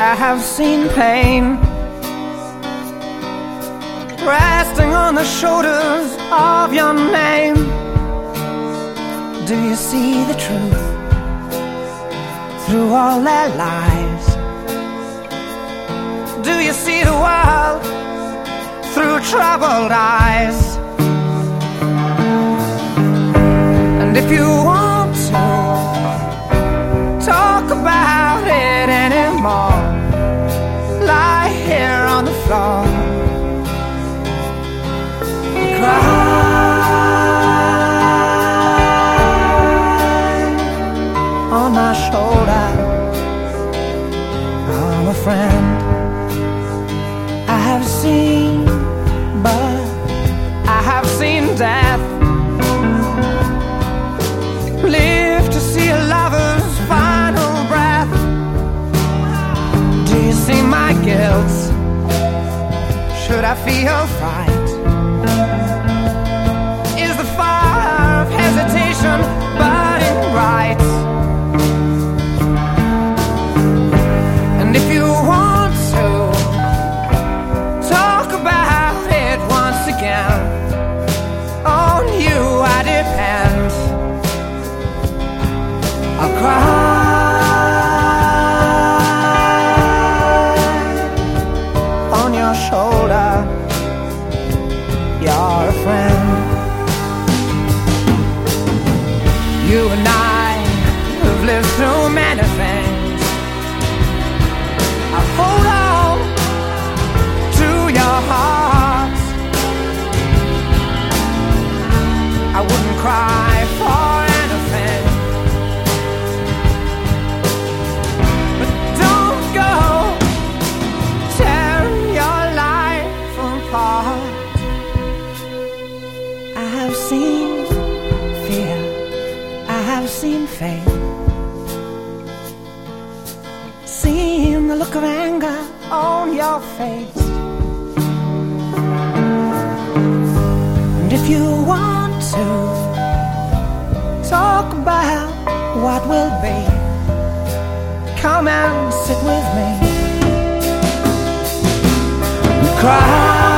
I have seen pain resting on the shoulders of your name. Do you see the truth through all their lies? Do you see the world through troubled eyes? And if you want to talk about it anymore, lie here on the floor, cry on my shoulder. I'm a friend. I have seen, but I have seen death. Live to see a lover's final breath. Do you see my guilt? Should I feel fright? Is the fire of hesitation burning bright? And if you want to talk about it once again, on you I depend. I'll cry on your shoulder. You're a friend. You and I have lived through many things. I'll hold on to your heart. I wouldn't cry for anything, but don't go tearing your life apart. I have seen fear, I have seen faith, seen the look of anger on your face. And if you want to talk about what will be, come and sit with me and cry